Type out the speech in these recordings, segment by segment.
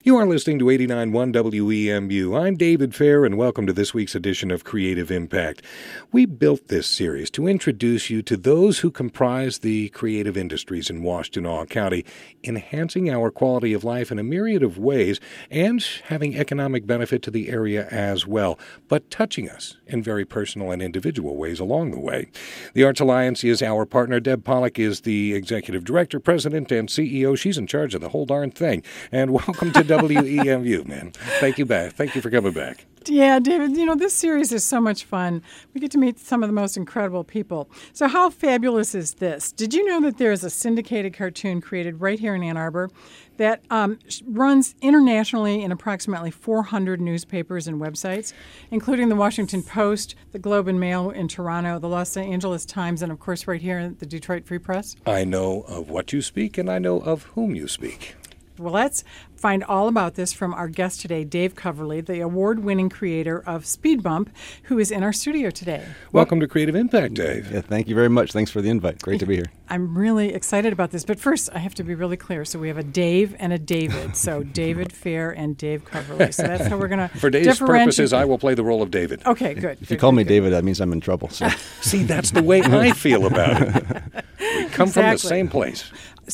You are listening to 89.1 WEMU. I'm David Fair, and welcome to this week's edition of Creative Impact. We built this series to introduce you to those who comprise the creative industries in Washtenaw County, enhancing our quality of life in a myriad of ways and having economic benefit to the area as well, but touching us in very personal and individual ways along the way. The Arts Alliance is our partner. Deb Pollock is the Executive Director, President, and CEO. She's in charge of the whole darn thing. And welcome to WEMU, man. Thank you back. Thank you for coming back. Yeah, David, this series is so much fun. We get to meet some of the most incredible people. So how fabulous is this? Did you know that there is a syndicated cartoon created right here in Ann Arbor that runs internationally in approximately 400 newspapers and websites, including the Washington Post, the Globe and Mail in Toronto, the Los Angeles Times, and, of course, right here at the Detroit Free Press? I know of what you speak, and I know of whom you speak. Well, let's find all about this from our guest today, Dave Coverly, the award-winning creator of Speed Bump, who is in our studio today. Welcome to Creative Impact, Dave. Yeah, thank you very much. Thanks for the invite. Great to be here. I'm really excited about this. But first, I have to be really clear. So we have a Dave and a David. So David Fair and Dave Coverly. So that's how we're going to For Dave's purposes, I will play the role of David. Okay, good. If you call me David, that means I'm in trouble. So. See, that's the way I feel about it. We come from the same place.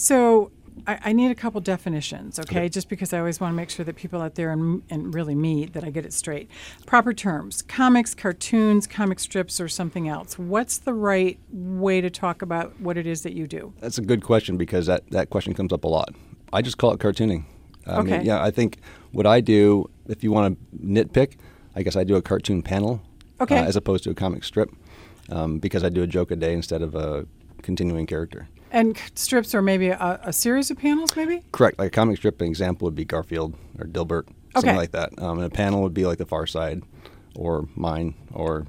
So I need a couple definitions, okay? Just because I always want to make sure that people out there and really me, that I get it straight. Proper terms: comics, cartoons, comic strips, or something else. What's the right way to talk about what it is that you do? That's a good question because that question comes up a lot. I just call it cartooning. Okay. I think what I do, if you want to nitpick, I guess I do a cartoon panel as opposed to a comic strip because I do a joke a day instead of a continuing character. And strips are maybe a series of panels, maybe? Correct. Like a comic strip, an example would be Garfield or Dilbert, something like that. And a panel would be like The Far Side or mine. Or,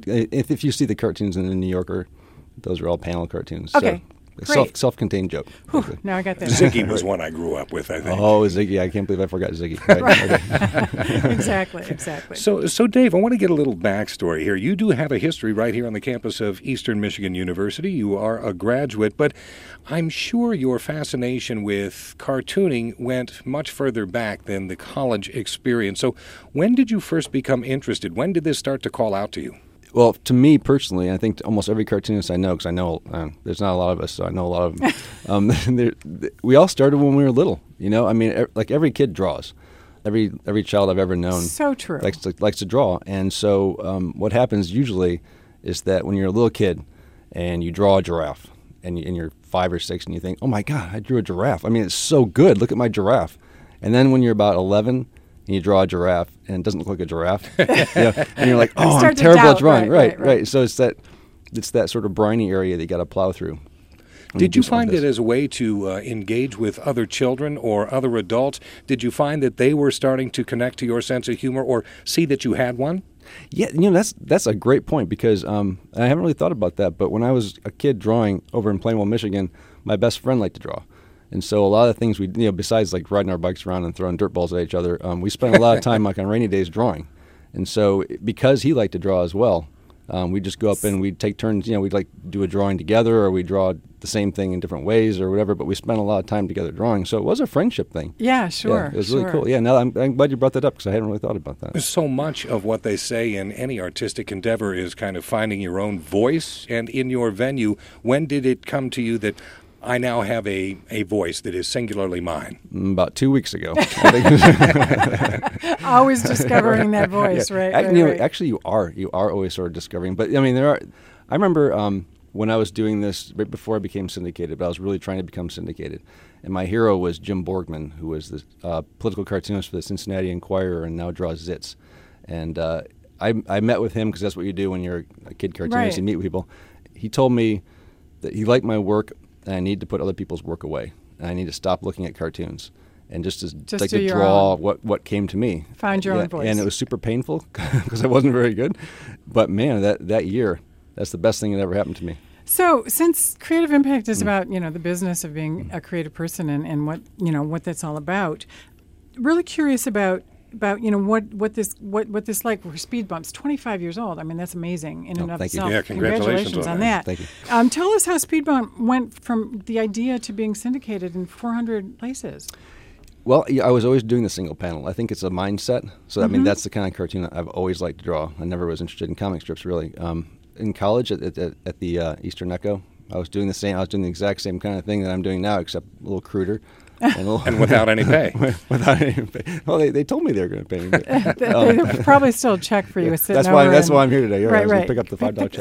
if you see the cartoons in The New Yorker, those are all panel cartoons. Okay. So, self-contained joke. Whew, now I got that. Ziggy was one I grew up with, I think. Oh, Ziggy. I can't believe I forgot Ziggy. Right. Exactly. So, Dave, I want to get a little backstory here. You do have a history right here on the campus of Eastern Michigan University. You are a graduate, but I'm sure your fascination with cartooning went much further back than the college experience. So when did you first become interested? When did this start to call out to you? Well, to me personally, I think almost every cartoonist I know, because I know there's not a lot of us, so I know a lot of them. We all started when we were little. Like every kid draws. Every child I've ever known so true likes to draw. And so what happens usually is that when you're a little kid and you draw a giraffe and you're 5 or 6 and you think, oh my God, I drew a giraffe. I mean, it's so good. Look at my giraffe. And then when you're about 11 and you draw a giraffe and it doesn't look like a giraffe, and you're like, oh, I'm terrible at drawing. Right. So it's that sort of briny area that you got to plow through. Did you find it as a way to engage with other children or other adults? Did you find that they were starting to connect to your sense of humor or see that you had one? Yeah, that's a great point because I haven't really thought about that. But when I was a kid drawing over in Plainwell, Michigan, my best friend liked to draw. And so a lot of things we, besides like riding our bikes around and throwing dirt balls at each other, we spent a lot of time like on rainy days drawing. And so because he liked to draw as well, we'd just go up and we'd take turns, we'd like do a drawing together or we'd draw the same thing in different ways or whatever, but we spent a lot of time together drawing. So it was a friendship thing. Yeah, sure. Yeah, it was really cool. Yeah, now I'm glad you brought that up because I hadn't really thought about that. So much of what they say in any artistic endeavor is kind of finding your own voice. And in your venue, when did it come to you that I now have a voice that is singularly mine? About 2 weeks ago. Always discovering that voice, right? Actually, you are always sort of discovering. But I mean, I remember when I was doing this right before I became syndicated, but I was really trying to become syndicated. And my hero was Jim Borgman, who was the political cartoonist for the Cincinnati Enquirer and now draws Zits. And I met with him because that's what you do when you're a kid cartoonist. Right. You meet people. He told me that he liked my work and I need to put other people's work away. And I need to stop looking at cartoons and just to draw what came to me. Find your own voice. And it was super painful because I wasn't very good. But man, that year, that's the best thing that ever happened to me. So, since Creative Impact is about the business of being a creative person and what that's all about, really curious about what this like for Speed Bump's 25 years old. I mean, that's amazing in and of itself. Yeah, congratulations on that. Thank you. Tell us how Speed Bump went from the idea to being syndicated in 400 places. Well, yeah, I was always doing the single panel. I think it's a mindset. So, I mean, that's the kind of cartoon that I've always liked to draw. I never was interested in comic strips, really. In college at the Eastern Echo, I was doing the same. I was doing the exact same kind of thing that I'm doing now, except a little cruder. And without any pay. Without any pay. Well, they told me they were going to pay me. They probably still check for you. That's why I'm here today. Right, I was going to pick up the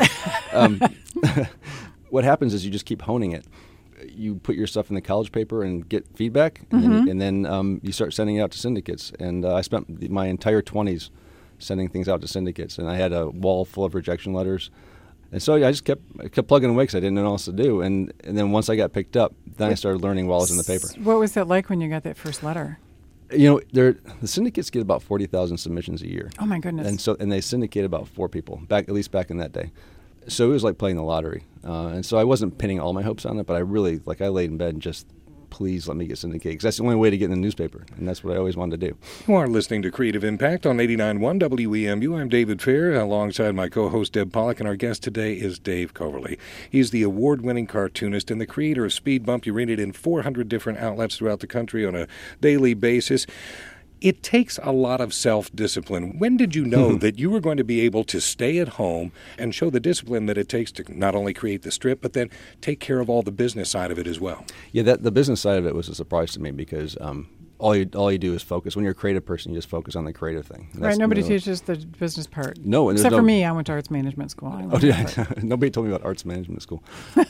$5 check. What happens is you just keep honing it. You put your stuff in the college paper and get feedback, and then you start sending it out to syndicates. And I spent my entire 20s sending things out to syndicates, and I had a wall full of rejection letters. And so I just kept plugging away because I didn't know what else to do. And then once I got picked up, then I started learning while I was in the paper. What was that like when you got that first letter? You know, the syndicates get about 40,000 submissions a year. Oh my goodness! And they syndicate about 4 people at least back in that day. So it was like playing the lottery. And so I wasn't pinning all my hopes on it, but I really, I laid in bed and just, please let me get syndicated, because that's the only way to get in the newspaper, and that's what I always wanted to do. You are listening to Creative Impact on 89.1 WEMU. I'm David Fair, alongside my co-host Deb Pollack, and our guest today is Dave Coverly. He's the award-winning cartoonist and the creator of Speed Bump. You read it in 400 different outlets throughout the country on a daily basis. It takes a lot of self-discipline. When did you know that you were going to be able to stay at home and show the discipline that it takes to not only create the strip, but then take care of all the business side of it as well? Yeah, the business side of it was a surprise to me, because all you do is focus. When you're a creative person, you just focus on the creative thing. Right, nobody teaches the business part. No. Except for me, I went to arts management school. Nobody told me about arts management school.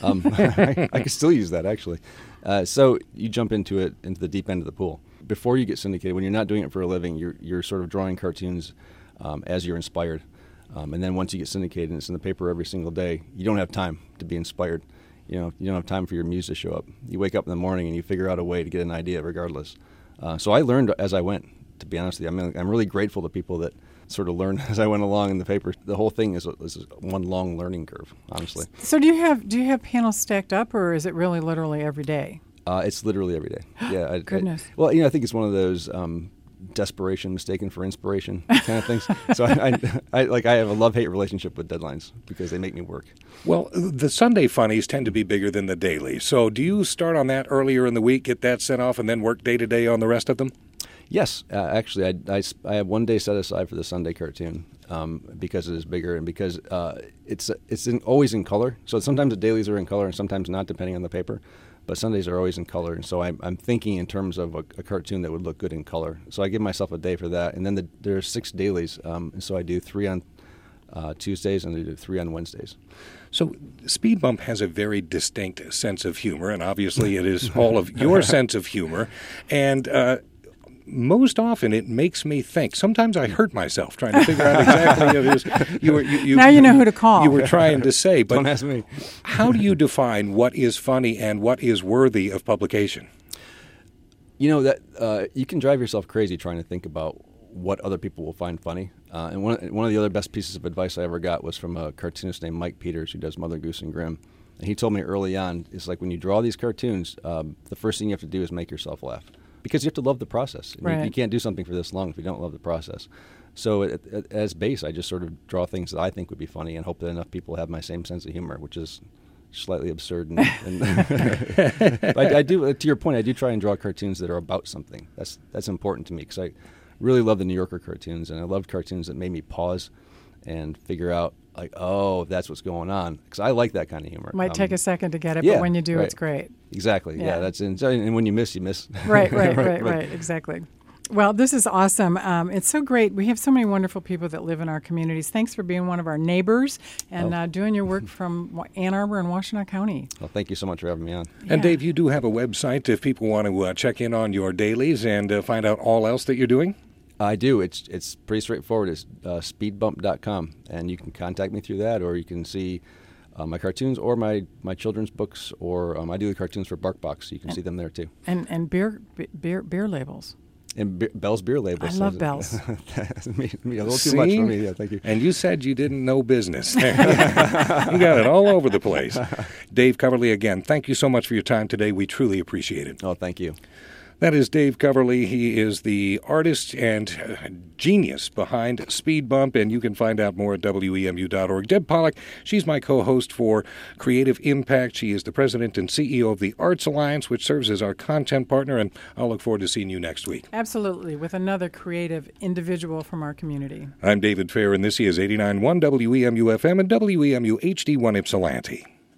I could still use that, actually. So you jump into the deep end of the pool. Before you get syndicated, when you're not doing it for a living, you're sort of drawing cartoons as you're inspired. And then once you get syndicated and it's in the paper every single day, you don't have time to be inspired. You don't have time for your muse to show up. You wake up in the morning and you figure out a way to get an idea regardless. So I learned as I went, to be honest with you. I mean, I'm really grateful to people that sort of learned as I went along in the paper. The whole thing is one long learning curve, honestly. So do you have panels stacked up, or is it really literally every day? It's literally every day. Yeah. Goodness. Well, I think it's one of those desperation mistaken for inspiration kind of things. So I have a love-hate relationship with deadlines because they make me work. Well, the Sunday funnies tend to be bigger than the daily. So do you start on that earlier in the week, get that sent off, and then work day to day on the rest of them? Yes, actually, I have one day set aside for the Sunday cartoon because it is bigger and because it's always in color. So sometimes the dailies are in color and sometimes not, depending on the paper. But Sundays are always in color, and so I'm thinking in terms of a cartoon that would look good in color. So I give myself a day for that, and then there are 6 dailies, and so I do 3 on Tuesdays and I do 3 on Wednesdays. So Speed Bump has a very distinct sense of humor, and obviously it is all of your sense of humor, and most often it makes me think. Sometimes I hurt myself trying to figure out exactly what it is now you know who to call. You were trying to say, but don't ask me. How do you define what is funny and what is worthy of publication? That you can drive yourself crazy trying to think about what other people will find funny. And one of the other best pieces of advice I ever got was from a cartoonist named Mike Peters, who does Mother Goose and Grimm. And he told me early on, it's like when you draw these cartoons, the first thing you have to do is make yourself laugh. Because you have to love the process. Right. You can't do something for this long if you don't love the process. So as base, I just sort of draw things that I think would be funny and hope that enough people have my same sense of humor, which is slightly absurd. But I do, to your point, I do try and draw cartoons that are about something. That's important to me because I really love the New Yorker cartoons, and I loved cartoons that made me pause and figure out, like, oh, that's what's going on. Because I like that kind of humor. Might take a second to get it, yeah, but when you do, right. It's great. Exactly. Yeah, and when you miss, you miss. Right. Exactly. Well, this is awesome. It's so great. We have so many wonderful people that live in our communities. Thanks for being one of our neighbors and doing your work from Ann Arbor and Washtenaw County. Well, thank you so much for having me on. Yeah. And Dave, you do have a website if people want to check in on your dailies and find out all else that you're doing? I do. It's pretty straightforward. It's speedbump.com, and you can contact me through that, or you can see my cartoons or my children's books, or I do the cartoons for BarkBox, so you can see them there too. And beer labels. And Bell's beer labels. I love Bell's. me a little too much for me. Yeah, thank you. And you said you didn't know business. You got it all over the place. Dave Coverly, again, thank you so much for your time today. We truly appreciate it. Oh, thank you. That is Dave Coverly. He is the artist and genius behind Speed Bump, and you can find out more at WEMU.org. Deb Pollack, she's my co-host for Creative Impact. She is the president and CEO of the Arts Alliance, which serves as our content partner, and I'll look forward to seeing you next week. Absolutely, with another creative individual from our community. I'm David Fair, and this is 89.1 WEMU FM and WEMU HD1 Ypsilanti.